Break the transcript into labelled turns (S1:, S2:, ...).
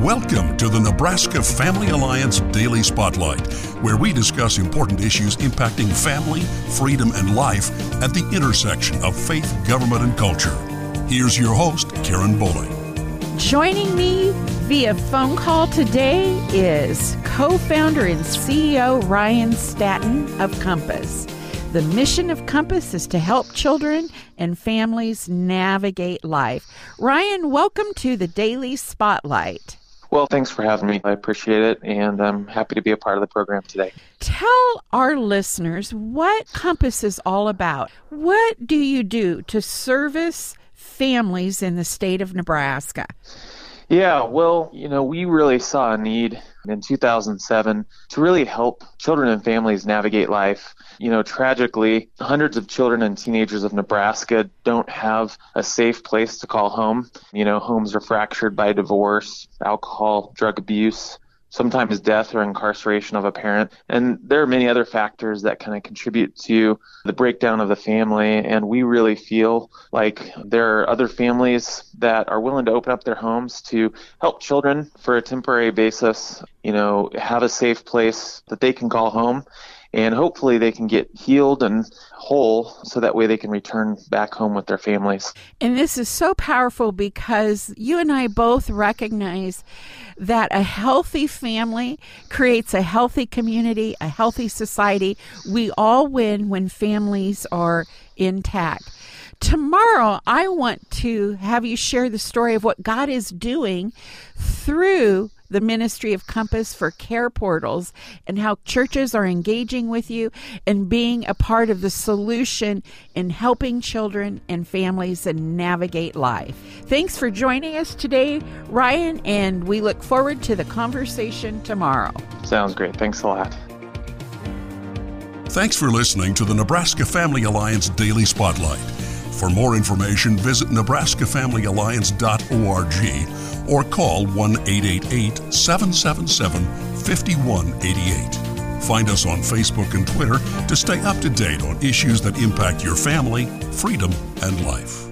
S1: Welcome to the Nebraska Family Alliance Daily Spotlight, where we discuss important issues impacting family, freedom, and life at the intersection of faith, government, and culture. Here's your host, Karen Bowling.
S2: Joining me via phone call today is co-founder and CEO Ryan Staton of Compass. The mission of Compass is to help children and families navigate life. Ryan, welcome to the Daily Spotlight.
S3: Well, thanks for having me. I appreciate it, and I'm happy to be a part of the program today.
S2: Tell our listeners what Compass is all about. What do you do to service families in the state of Nebraska?
S3: Yeah, well, we really saw a need in 2007 to really help children and families navigate life. Tragically, hundreds of children and teenagers of Nebraska don't have a safe place to call home. Homes are fractured by divorce, alcohol, drug abuse, sometimes death or incarceration of a parent. And there are many other factors that kind of contribute to the breakdown of the family. And we really feel like there are other families that are willing to open up their homes to help children for a temporary basis, have a safe place that they can call home. And hopefully they can get healed and whole so that way they can return back home with their families.
S2: And this is so powerful because you and I both recognize that a healthy family creates a healthy community, a healthy society. We all win when families are intact. Tomorrow, I want to have you share the story of what God is doing through the ministry of Compass for Care Portals and how churches are engaging with you and being a part of the solution in helping children and families and navigate life. Thanks for joining us today, Ryan, and we look forward to the conversation tomorrow.
S3: Sounds great. Thanks a lot.
S1: Thanks for listening to the Nebraska Family Alliance Daily Spotlight. For more information, visit nebraskafamilyalliance.org or call 1-888-777-5188. Find us on Facebook and Twitter to stay up to date on issues that impact your family, freedom, and life.